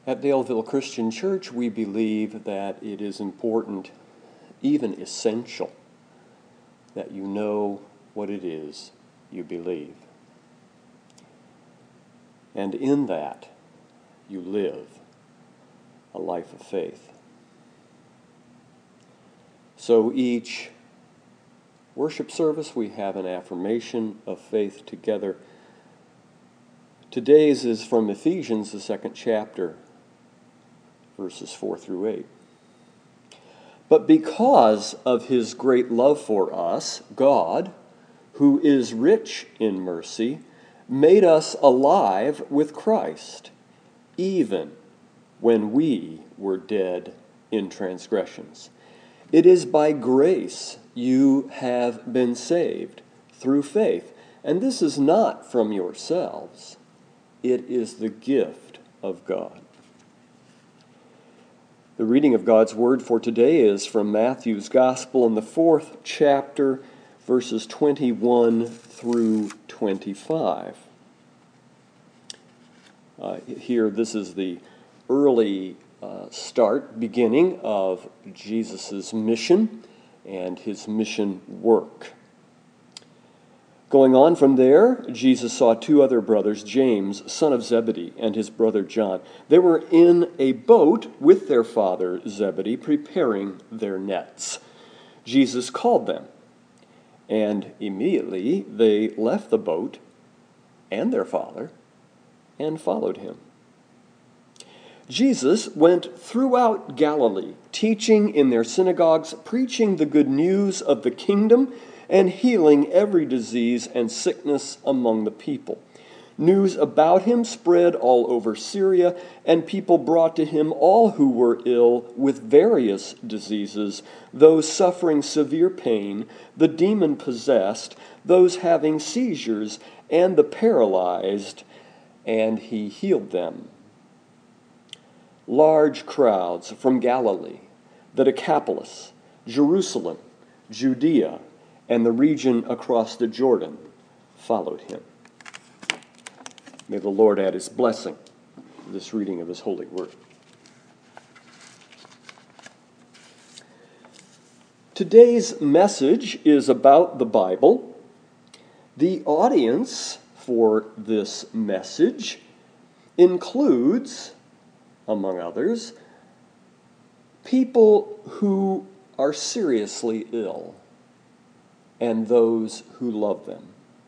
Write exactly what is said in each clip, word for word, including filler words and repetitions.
At Daleville Christian Church, we believe that it is important, even essential, that you know what it is you believe. And in that, you live a life of faith. So each worship service, we have an affirmation of faith together. Today's is from Ephesians, the second chapter, verses four through eight. But because of his great love for us, God, who is rich in mercy, made us alive with Christ, even when we were dead in transgressions. It is by grace you have been saved through faith, and this is not from yourselves. It is the gift of God. The reading of God's Word for today is from Matthew's Gospel in the fourth chapter, verses twenty-one through twenty-five. Uh, here, this is the early uh, start, beginning of Jesus' mission and his mission work. Going on from there, Jesus saw two other brothers, James, son of Zebedee, and his brother John. They were in a boat with their father Zebedee, preparing their nets. Jesus called them, and immediately they left the boat and their father and followed him. Jesus went throughout Galilee, teaching in their synagogues, preaching the good news of the kingdom, and healing every disease and sickness among the people. News about him spread all over Syria, and people brought to him all who were ill with various diseases, those suffering severe pain, the demon-possessed, those having seizures, and the paralyzed, and he healed them. Large crowds from Galilee, the Decapolis, Jerusalem, Judea, and the region across the Jordan followed him. May the Lord add his blessing to this reading of his holy word. Today's message is about the Bible. The audience for this message includes, among others, people who are seriously ill and those who love them.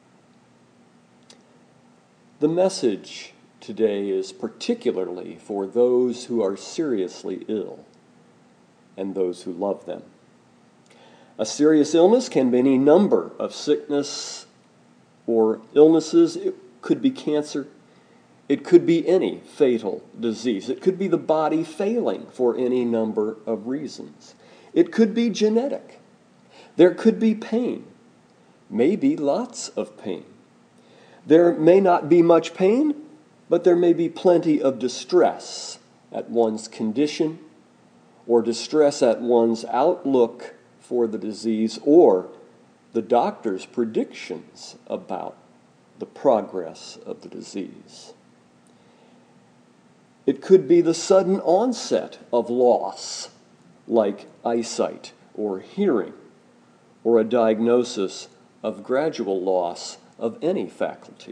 The message today is particularly for those who are seriously ill and those who love them. A serious illness can be any number of sickness or illnesses. It could be cancer. It could be any fatal disease. It could be the body failing for any number of reasons. It could be genetic. There could be pain, maybe lots of pain. There may not be much pain, but there may be plenty of distress at one's condition, or distress at one's outlook for the disease, or the doctor's predictions about the progress of the disease. It could be the sudden onset of loss, like eyesight or hearing, or a diagnosis of gradual loss of any faculty.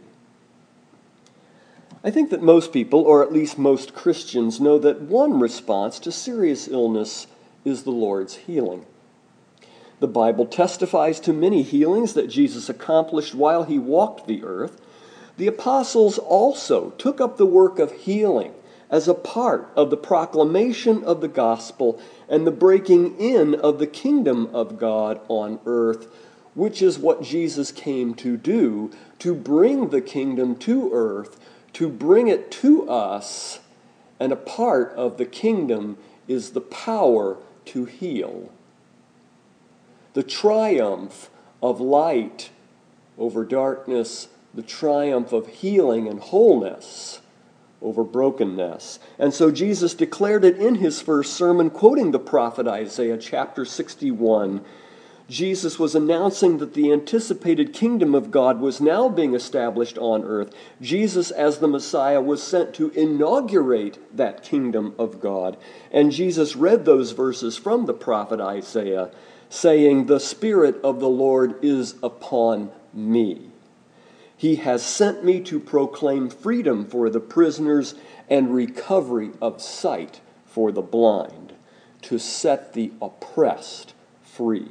I think that most people, or at least most Christians, know that one response to serious illness is the Lord's healing. The Bible testifies to many healings that Jesus accomplished while he walked the earth. The apostles also took up the work of healing as a part of the proclamation of the gospel and the breaking in of the kingdom of God on earth, which is what Jesus came to do, to bring the kingdom to earth, to bring it to us, and a part of the kingdom is the power to heal. The triumph of light over darkness, the triumph of healing and wholeness over brokenness. And so Jesus declared it in his first sermon, quoting the prophet Isaiah chapter sixty-one, Jesus was announcing that the anticipated kingdom of God was now being established on earth. Jesus, as the Messiah, was sent to inaugurate that kingdom of God. And Jesus read those verses from the prophet Isaiah, saying, "The Spirit of the Lord is upon me. He has sent me to proclaim freedom for the prisoners and recovery of sight for the blind, to set the oppressed free."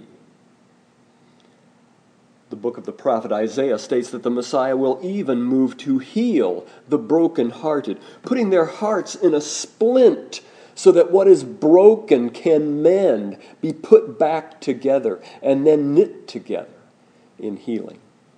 The book of the prophet Isaiah states that the Messiah will even move to heal the brokenhearted, putting their hearts in a splint so that what is broken can mend, be put back together, and then knit together in healing.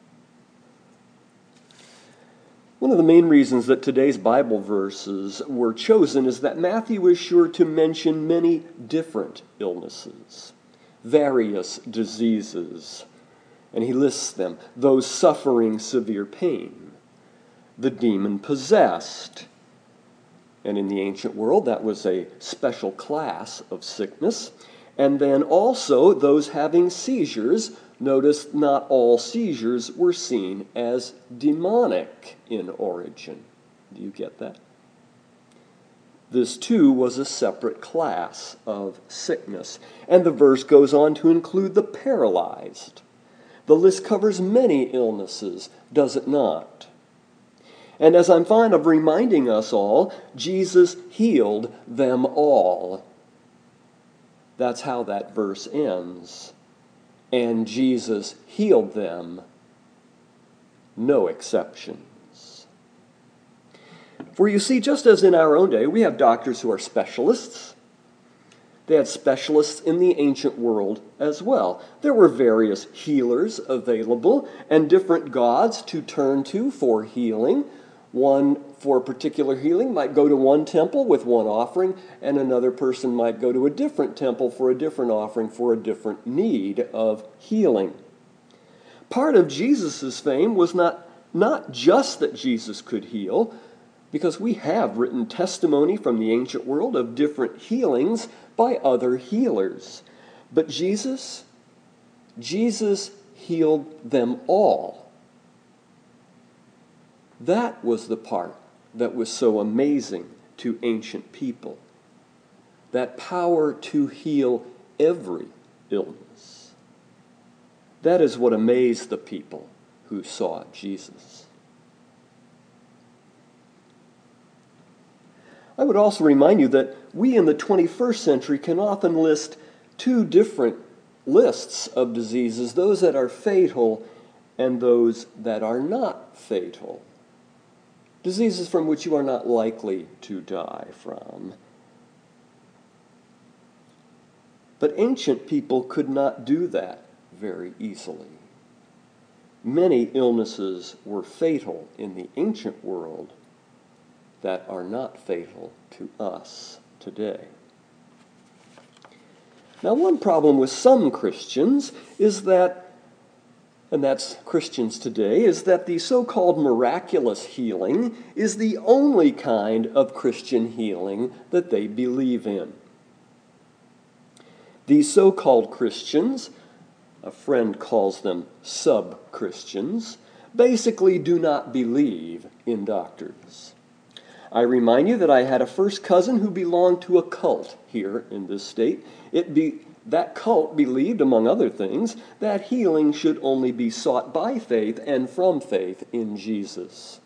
One of the main reasons that today's Bible verses were chosen is that Matthew is sure to mention many different illnesses, various diseases, and he lists them: those suffering severe pain, the demon-possessed, and in the ancient world that was a special class of sickness, and then also those having seizures. Notice not all seizures were seen as demonic in origin. Do you get that? This too was a separate class of sickness. And the verse goes on to include the paralyzed. The list covers many illnesses, does it not? And as I'm fond of reminding us all, Jesus healed them all. That's how that verse ends. And Jesus healed them, no exceptions. For you see, just as in our own day, we have doctors who are specialists. They had specialists in the ancient world as well. There were various healers available and different gods to turn to for healing. One for a particular healing might go to one temple with one offering, and another person might go to a different temple for a different offering for a different need of healing. Part of Jesus' fame was not, not just that Jesus could heal, because we have written testimony from the ancient world of different healings by other healers. But Jesus, Jesus healed them all. That was the part that was so amazing to ancient people. That power to heal every illness. That is what amazed the people who saw Jesus. I would also remind you that we in the twenty-first century can often list two different lists of diseases, those that are fatal and those that are not fatal. Diseases from which you are not likely to die from. But ancient people could not do that very easily. Many illnesses were fatal in the ancient world that are not fatal to us today. Now, one problem with some Christians is that, and that's Christians today, is that the so-called miraculous healing is the only kind of Christian healing that they believe in. These so-called Christians, a friend calls them sub-Christians, basically do not believe in doctors. I remind you that I had a first cousin who belonged to a cult here in this state. It be, that cult believed, among other things, that healing should only be sought by faith and from faith in Jesus.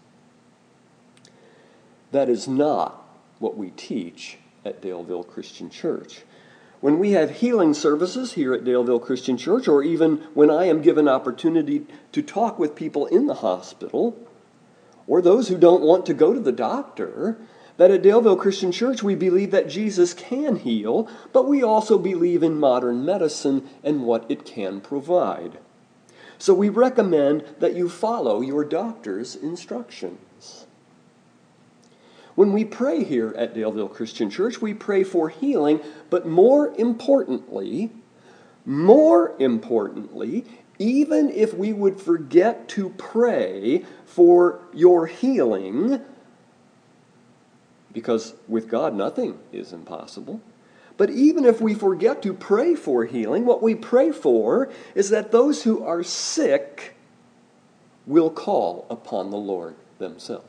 That is not what we teach at Daleville Christian Church. When we have healing services here at Daleville Christian Church, or even when I am given opportunity to talk with people in the hospital, or those who don't want to go to the doctor, that at Daleville Christian Church we believe that Jesus can heal, but we also believe in modern medicine and what it can provide. So we recommend that you follow your doctor's instructions. When we pray here at Daleville Christian Church, we pray for healing, but more importantly, more importantly, even if we would forget to pray for your healing, because with God nothing is impossible, But even if we forget to pray for healing, what we pray for is that those who are sick will call upon the Lord themselves.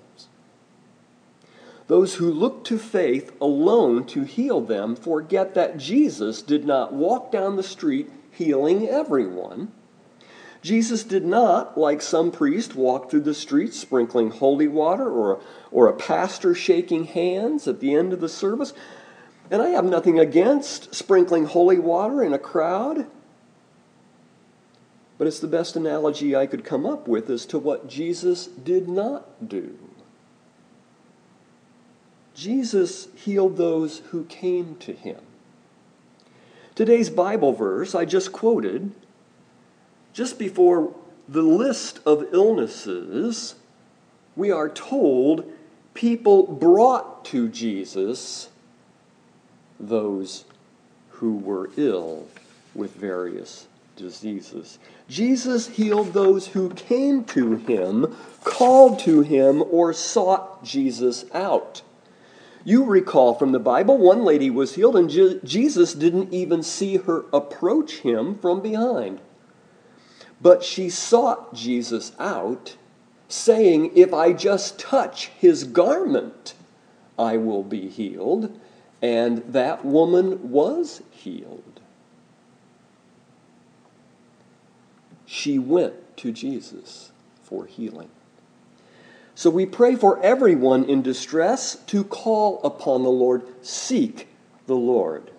Those who look to faith alone to heal them forget that Jesus did not walk down the street healing everyone. Jesus did not, like some priest, walk through the streets sprinkling holy water or, or a pastor shaking hands at the end of the service. And I have nothing against sprinkling holy water in a crowd. But it's the best analogy I could come up with as to what Jesus did not do. Jesus healed those who came to him. Today's Bible verse I just quoted, just before the list of illnesses, we are told people brought to Jesus those who were ill with various diseases. Jesus healed those who came to him, called to him, or sought Jesus out. You recall from the Bible, one lady was healed and Je- Jesus didn't even see her approach him from behind. But she sought Jesus out, saying, "If I just touch his garment, I will be healed." And that woman was healed. She went to Jesus for healing. So we pray for everyone in distress to call upon the Lord, seek the Lord.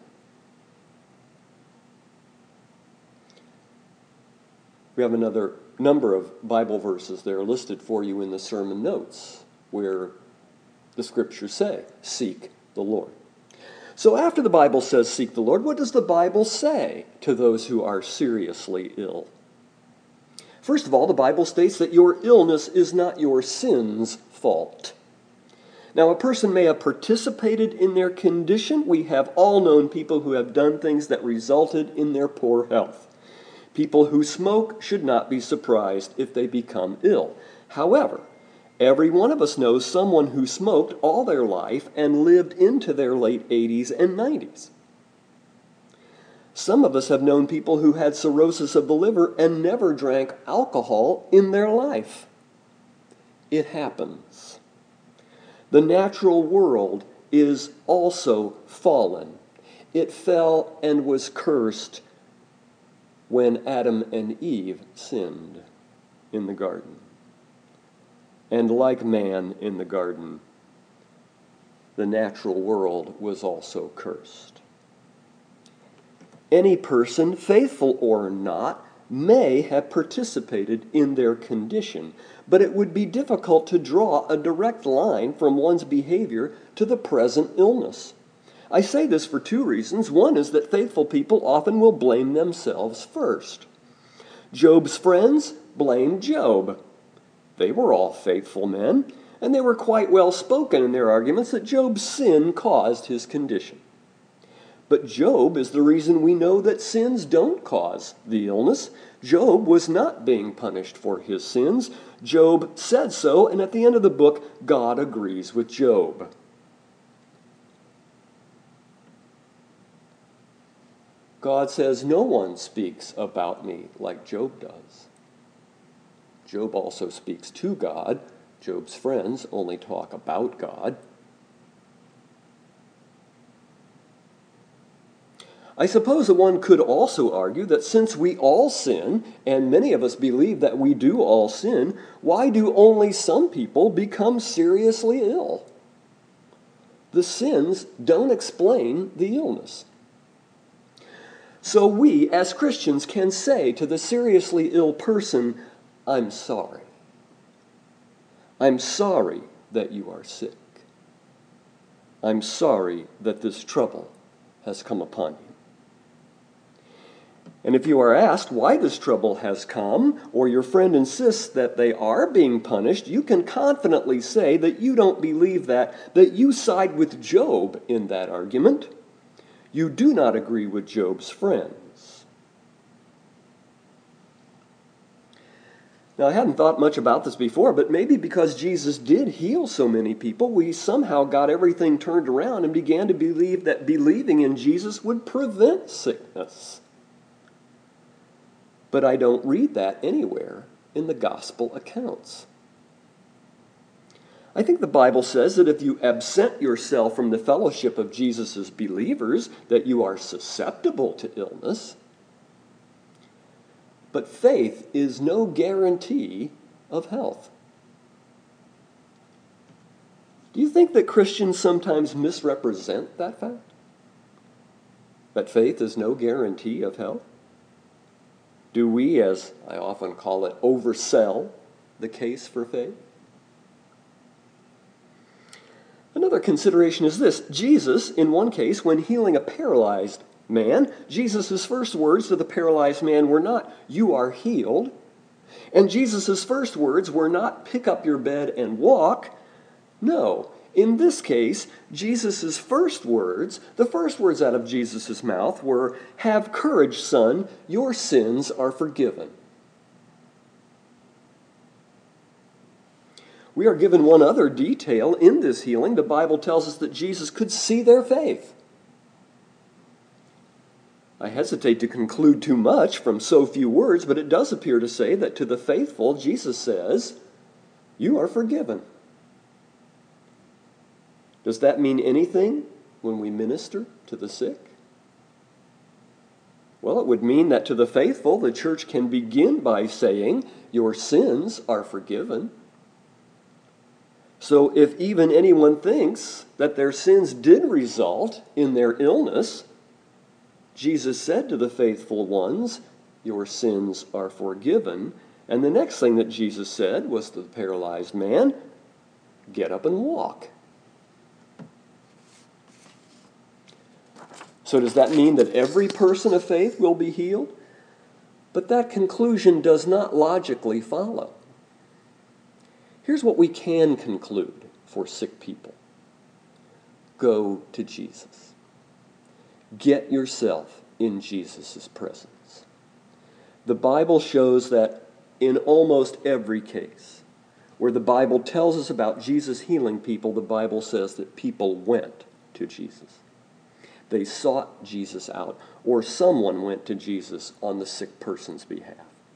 We have another number of Bible verses there listed for you in the sermon notes where the scriptures say, seek the Lord. So after the Bible says seek the Lord, what does the Bible say to those who are seriously ill? First of all, the Bible states that your illness is not your sin's fault. Now, a person may have participated in their condition. We have all known people who have done things that resulted in their poor health. People who smoke should not be surprised if they become ill. However, every one of us knows someone who smoked all their life and lived into their late eighties and nineties. Some of us have known people who had cirrhosis of the liver and never drank alcohol in their life. It happens. The natural world is also fallen. It fell and was cursed when Adam and Eve sinned in the garden. And like man in the garden, the natural world was also cursed. Any person, faithful or not, may have participated in their condition, but it would be difficult to draw a direct line from one's behavior to the present illness. I say this for two reasons. One is that faithful people often will blame themselves first. Job's friends blamed Job. They were all faithful men, and they were quite well spoken in their arguments that Job's sin caused his condition. But Job is the reason we know that sins don't cause the illness. Job was not being punished for his sins. Job said so, and at the end of the book, God agrees with Job. God says, no one speaks about me like Job does. Job also speaks to God. Job's friends only talk about God. I suppose that one could also argue that since we all sin, and many of us believe that we do all sin, why do only some people become seriously ill? The sins don't explain the illness. So we, as Christians, can say to the seriously ill person, I'm sorry. I'm sorry that you are sick. I'm sorry that this trouble has come upon you. And if you are asked why this trouble has come, or your friend insists that they are being punished, you can confidently say that you don't believe that, that you side with Job in that argument. You do not agree with Job's friends. Now, I hadn't thought much about this before, but maybe because Jesus did heal so many people, we somehow got everything turned around and began to believe that believing in Jesus would prevent sickness. But I don't read that anywhere in the gospel accounts. I think the Bible says that if you absent yourself from the fellowship of Jesus' believers, that you are susceptible to illness. But faith is no guarantee of health. Do you think that Christians sometimes misrepresent that fact? That faith is no guarantee of health? Do we, as I often call it, oversell the case for faith? Another consideration is this. Jesus, in one case, when healing a paralyzed man, Jesus' first words to the paralyzed man were not, "You are healed." And Jesus' first words were not, "Pick up your bed and walk." No. In this case, Jesus' first words, the first words out of Jesus' mouth were, "Have courage, son, your sins are forgiven." We are given one other detail in this healing. The Bible tells us that Jesus could see their faith. I hesitate to conclude too much from so few words, but it does appear to say that to the faithful, Jesus says, "You are forgiven." Does that mean anything when we minister to the sick? Well, it would mean that to the faithful, the church can begin by saying, "Your sins are forgiven." So if even anyone thinks that their sins did result in their illness, Jesus said to the faithful ones, "Your sins are forgiven." And the next thing that Jesus said was to the paralyzed man, "Get up and walk." So does that mean that every person of faith will be healed? But that conclusion does not logically follow. Here's what we can conclude for sick people. Go to Jesus. Get yourself in Jesus' presence. The Bible shows that in almost every case where the Bible tells us about Jesus healing people, the Bible says that people went to Jesus. They sought Jesus out, or someone went to Jesus on the sick person's behalf.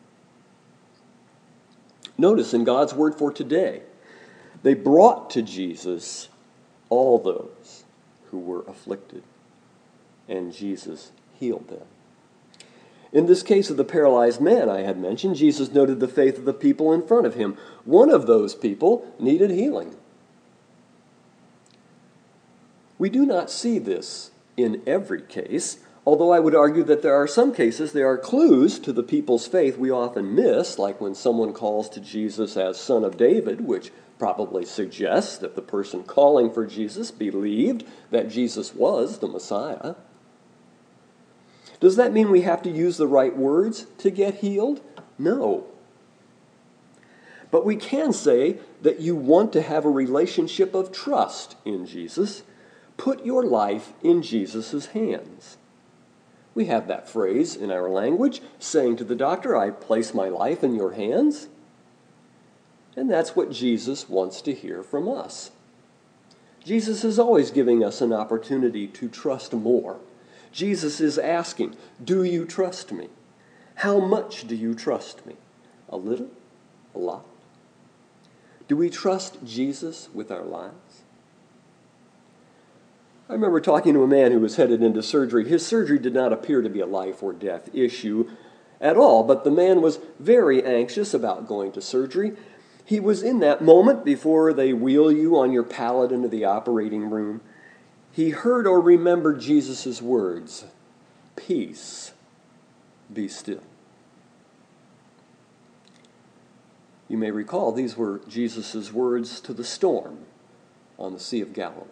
Notice in God's word for today, they brought to Jesus all those who were afflicted, and Jesus healed them. In this case of the paralyzed man I had mentioned, Jesus noted the faith of the people in front of him. One of those people needed healing. We do not see this in every case, although I would argue that there are some cases, there are clues to the people's faith we often miss, like when someone calls to Jesus as Son of David, which probably suggests that the person calling for Jesus believed that Jesus was the Messiah. Does that mean we have to use the right words to get healed? No. But we can say that you want to have a relationship of trust in Jesus. Put your life in Jesus' hands. We have that phrase in our language, saying to the doctor, "I place my life in your hands." And that's what Jesus wants to hear from us. Jesus is always giving us an opportunity to trust more. Jesus is asking, "Do you trust me? How much do you trust me? A little? A lot?" Do we trust Jesus with our lives? I remember talking to a man who was headed into surgery. His surgery did not appear to be a life or death issue at all, but the man was very anxious about going to surgery. He was in that moment before they wheel you on your pallet into the operating room. He heard or remembered Jesus' words, "Peace, be still." You may recall these were Jesus' words to the storm on the Sea of Galilee.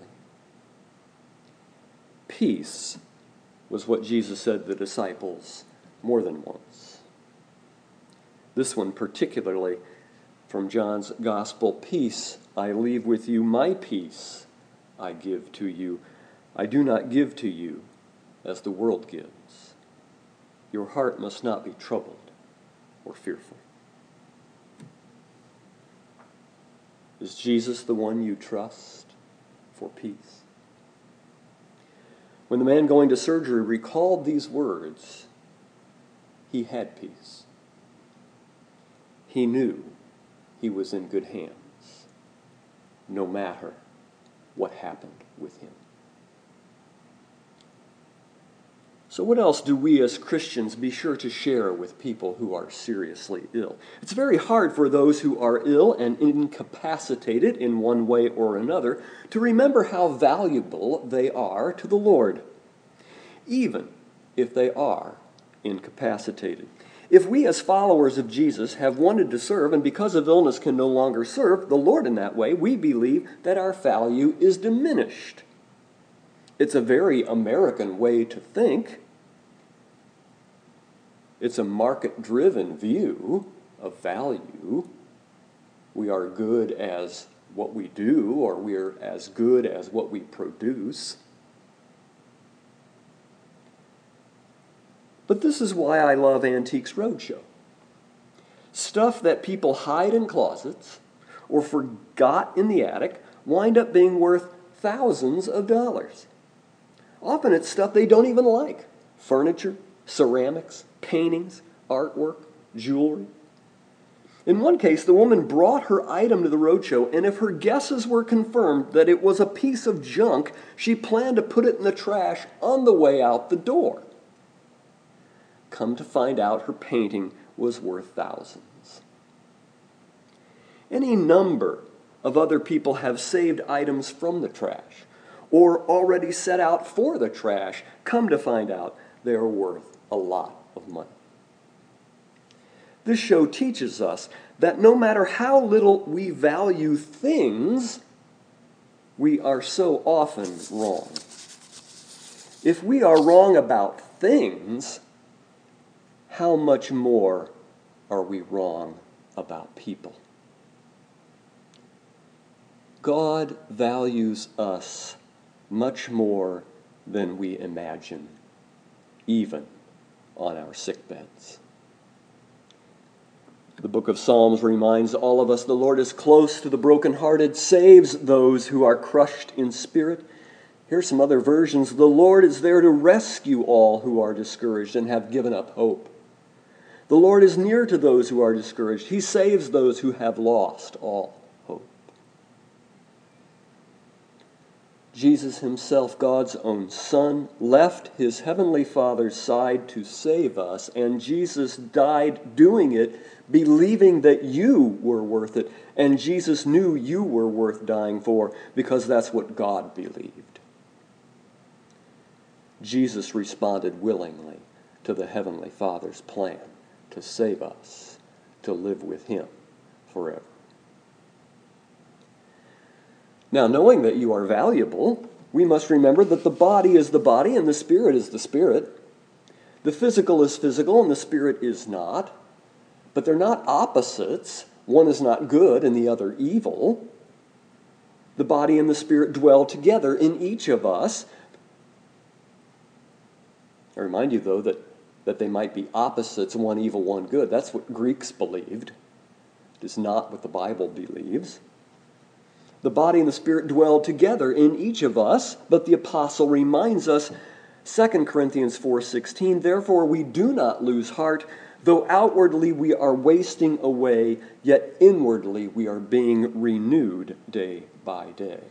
Peace was what Jesus said to the disciples more than once. This one particularly from John's Gospel, "Peace I leave with you, my peace I give to you. I do not give to you as the world gives. Your heart must not be troubled or fearful." Is Jesus the one you trust for peace? When the man going to surgery recalled these words, he had peace. He knew he was in good hands, no matter what happened with him. So what else do we as Christians be sure to share with people who are seriously ill? It's very hard for those who are ill and incapacitated in one way or another to remember how valuable they are to the Lord, even if they are incapacitated. If we as followers of Jesus have wanted to serve and because of illness can no longer serve the Lord in that way, we believe that our value is diminished. It's a very American way to think. It's a market-driven view of value. We are good as what we do, or we're as good as what we produce. But this is why I love Antiques Roadshow. Stuff that people hide in closets or forgot in the attic wind up being worth thousands of dollars. Often it's stuff they don't even like. Furniture, ceramics, paintings, artwork, jewelry. In one case, the woman brought her item to the roadshow, and if her guesses were confirmed that it was a piece of junk, she planned to put it in the trash on the way out the door. Come to find out, her painting was worth thousands. Any number of other people have saved items from the trash or already set out for the trash. Come to find out, they are worth a lot of money. This show teaches us that no matter how little we value things, we are so often wrong. If we are wrong about things, how much more are we wrong about people? God values us much more than we imagine, even on our sick beds. The book of Psalms reminds all of us the Lord is close to the brokenhearted, saves those who are crushed in spirit. Here's some other versions. The Lord is there to rescue all who are discouraged and have given up hope. The Lord is near to those who are discouraged. He saves those who have lost all hope. Jesus himself, God's own Son, left his heavenly Father's side to save us, and Jesus died doing it, believing that you were worth it, and Jesus knew you were worth dying for because that's what God believed. Jesus responded willingly to the heavenly Father's plan to save us, to live with him forever. Now, knowing that you are valuable, we must remember that the body is the body and the spirit is the spirit. The physical is physical and the spirit is not. But they're not opposites. One is not good and the other evil. The body and the spirit dwell together in each of us. I remind you, though, that, that they might be opposites, one evil, one good. That's what Greeks believed. It is not what the Bible believes. The body and the spirit dwell together in each of us, but the apostle reminds us, Second Corinthians four sixteen, therefore we do not lose heart, though outwardly we are wasting away, yet inwardly we are being renewed day by day.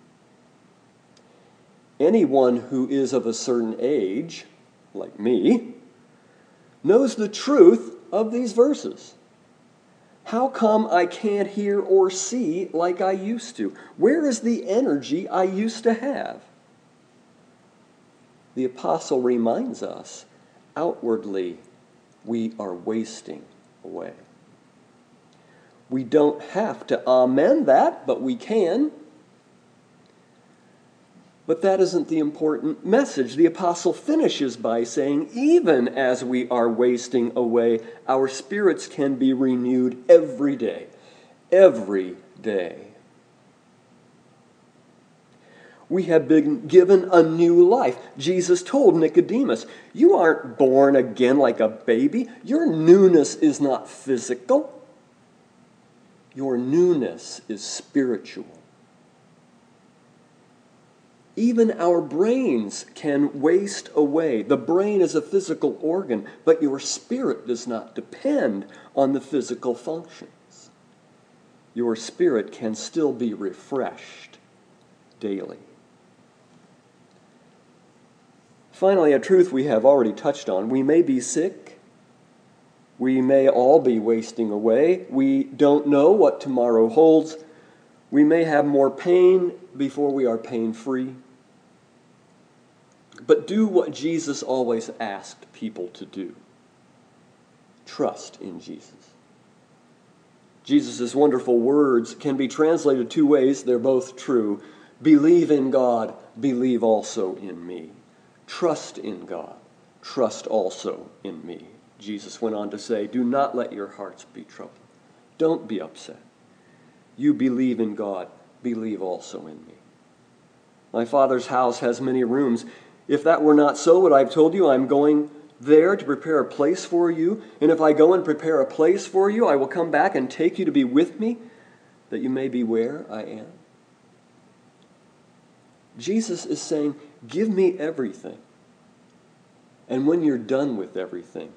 Anyone who is of a certain age, like me, knows the truth of these verses. How come I can't hear or see like I used to? Where is the energy I used to have? The apostle reminds us, outwardly, we are wasting away. We don't have to amen that, but we can. But that isn't the important message. The apostle finishes by saying, even as we are wasting away, our spirits can be renewed every day. Every day. We have been given a new life. Jesus told Nicodemus, you aren't born again like a baby. Your newness is not physical. Your newness is spiritual. Even our brains can waste away. The brain is a physical organ, but your spirit does not depend on the physical functions. Your spirit can still be refreshed daily. Finally, a truth we have already touched on. We may be sick. We may all be wasting away. We don't know what tomorrow holds. We may have more pain before we are pain-free. But do what Jesus always asked people to do. Trust in Jesus. Jesus' wonderful words can be translated two ways. They're both true. Believe in God, believe also in me. Trust in God, trust also in me. Jesus went on to say, do not let your hearts be troubled. Don't be upset. You believe in God, believe also in me. My Father's house has many rooms. If that were not so, what I've told you, I'm going there to prepare a place for you. And if I go and prepare a place for you, I will come back and take you to be with me, that you may be where I am. Jesus is saying, give me everything. And when you're done with everything,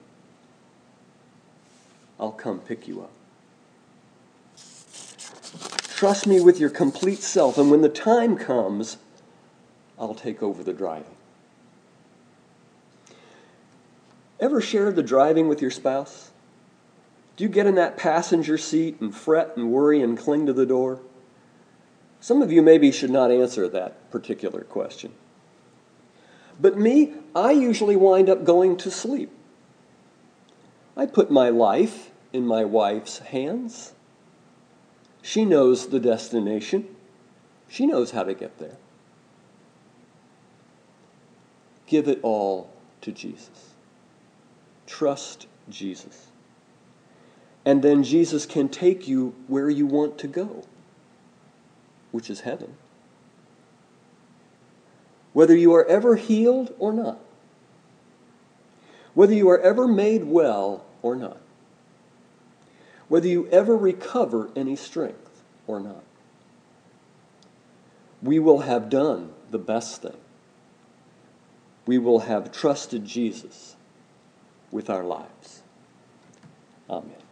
I'll come pick you up. Trust me with your complete self, and when the time comes, I'll take over the driving. Ever shared the driving with your spouse? Do you get in that passenger seat and fret and worry and cling to the door? Some of you maybe should not answer that particular question. But me, I usually wind up going to sleep. I put my life in my wife's hands. She knows the destination. She knows how to get there. Give it all to Jesus. Trust Jesus. And then Jesus can take you where you want to go, which is heaven. Whether you are ever healed or not, whether you are ever made well or not, whether you ever recover any strength or not, we will have done the best thing. We will have trusted Jesus with our lives. Amen.